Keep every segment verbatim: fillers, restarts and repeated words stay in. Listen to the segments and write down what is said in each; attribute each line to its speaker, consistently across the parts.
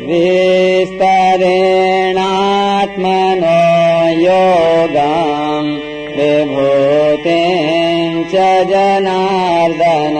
Speaker 1: विस्तरेणात्मनो योगम् विभूतिम् च जनार्दन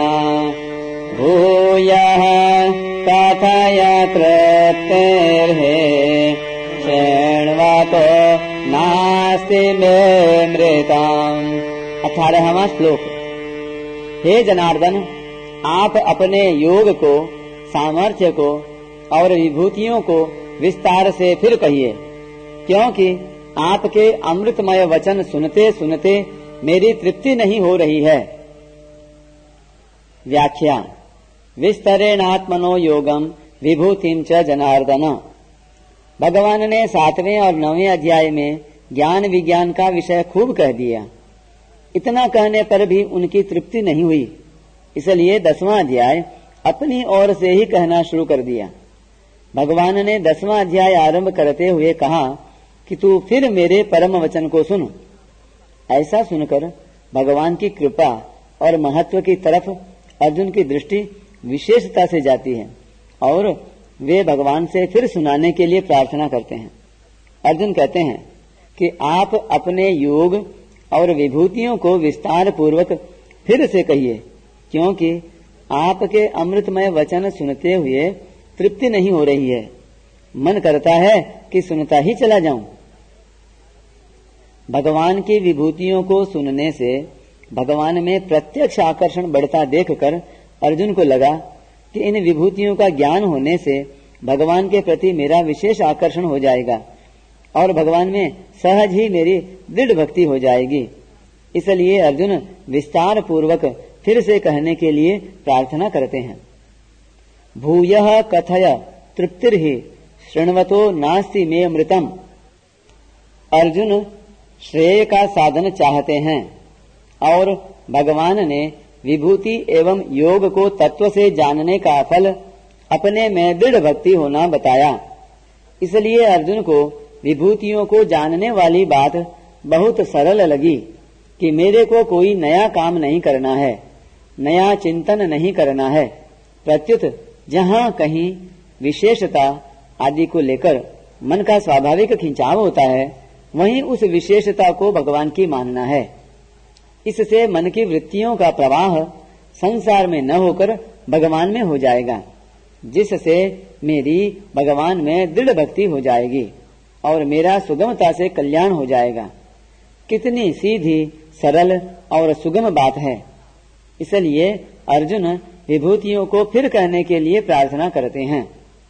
Speaker 1: भूयः कथय तृप्तिर्हि शृण्वतो नास्ति मे मृतम्। अठारहवां श्लोक। हे जनार्दन, आप अपने योग को, सामर्थ्य को और विभूतियों को विस्तार से फिर कहिए, क्योंकि आपके अमृतमय वचन सुनते सुनते मेरी तृप्ति नहीं हो रही है। व्याख्या। विस्तरेणात्मनो योगम विभूतिम च जनार्दन। भगवान ने सातवें और नौवें अध्याय में ज्ञान विज्ञान का विषय खूब कह दिया। इतना कहने पर भी उनकी तृप्ति नहीं हुई, इसलिए दसवां अध्याय अपनी ओर से ही कहना शुरू कर दिया। भगवान ने दसवां अध्याय आरंभ करते हुए कहा कि तू फिर मेरे परम वचन को सुन। ऐसा सुनकर भगवान की कृपा और महत्व की तरफ अर्जुन की दृष्टि विशेषता से जाती है और वे भगवान से फिर सुनाने के लिए प्रार्थना करते हैं। अर्जुन कहते हैं कि आप अपने योग और विभूतियों को विस्तार पूर्वक फिर से कहिए, क्योंकि आपके अमृतमय वचन सुनते हुए तृप्ति नहीं हो रही है। मन करता है कि सुनता ही चला जाऊं। भगवान की विभूतियों को सुनने से भगवान में प्रत्यक्ष आकर्षण बढ़ता देखकर अर्जुन को लगा कि इन विभूतियों का ज्ञान होने से भगवान के प्रति मेरा विशेष आकर्षण हो जाएगा और भगवान में सहज ही मेरी दृढ़ भक्ति हो जाएगी। इसलिए अर्जुन विस्तार पूर्वक फिर से कहने के लिए प्रार्थना करते हैं। भूयः कथय तृप्तिर्हि शृण्वतो नास्ति मे अमृतम्। अर्जुन श्रेय का साधन चाहते हैं और भगवान ने विभूति एवं योग को तत्व से जानने का फल अपने में दृढ़ भक्ति होना बताया। इसलिए अर्जुन को विभूतियों को जानने वाली बात बहुत सरल लगी कि मेरे को कोई नया काम नहीं करना है, नया चिंतन नहीं करना है। प्रत्युत जहाँ कहीं विशेषता आदि को लेकर मन का स्वाभाविक खिंचाव होता है, वहीं उस विशेषता को भगवान की मानना है। इससे मन की वृत्तियों का प्रवाह संसार में न होकर भगवान में हो जाएगा, जिससे मेरी भगवान में दृढ़ भक्ति हो जाएगी और मेरा सुगमता से कल्याण हो जाएगा। कितनी सीधी, सरल और सुगम बात है। इसलिए अर्जुन विभूतियों को फिर कहने के लिए प्रार्थना करते हैं।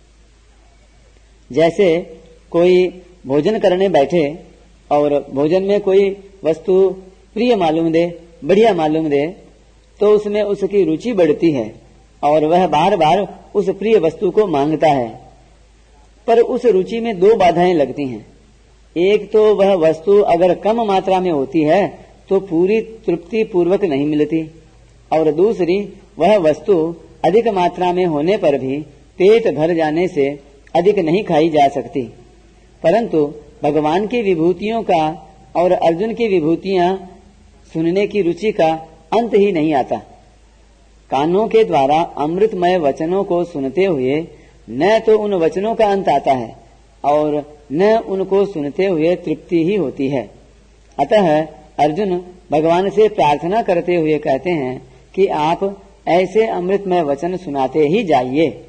Speaker 1: जैसे कोई भोजन करने बैठे और भोजन में कोई वस्तु प्रिय मालूम दे, बढ़िया मालूम दे, तो उसमें उसकी रुचि बढ़ती है और वह बार बार उस प्रिय वस्तु को मांगता है। पर उस रुचि में दो बाधाएं लगती हैं। एक तो वह वस्तु अगर कम मात्रा में होती है तो पूरी तृप्ति पूर्वक नहीं मिलती, और दूसरी वह वस्तु अधिक मात्रा में होने पर भी पेट भर जाने से अधिक नहीं खाई जा सकती। परंतु भगवान की विभूतियों का और अर्जुन की विभूतियां सुनने की रुचि का अंत ही नहीं आता। कानों के द्वारा अमृतमय वचनों को सुनते हुए न तो उन वचनों का अंत आता है और न उनको सुनते हुए तृप्ति ही होती है। अतः अर्जुन भगवान से प्रार्थना करते हुए कहते हैं कि आप ऐसे अमृतमय वचन सुनाते ही जाइए।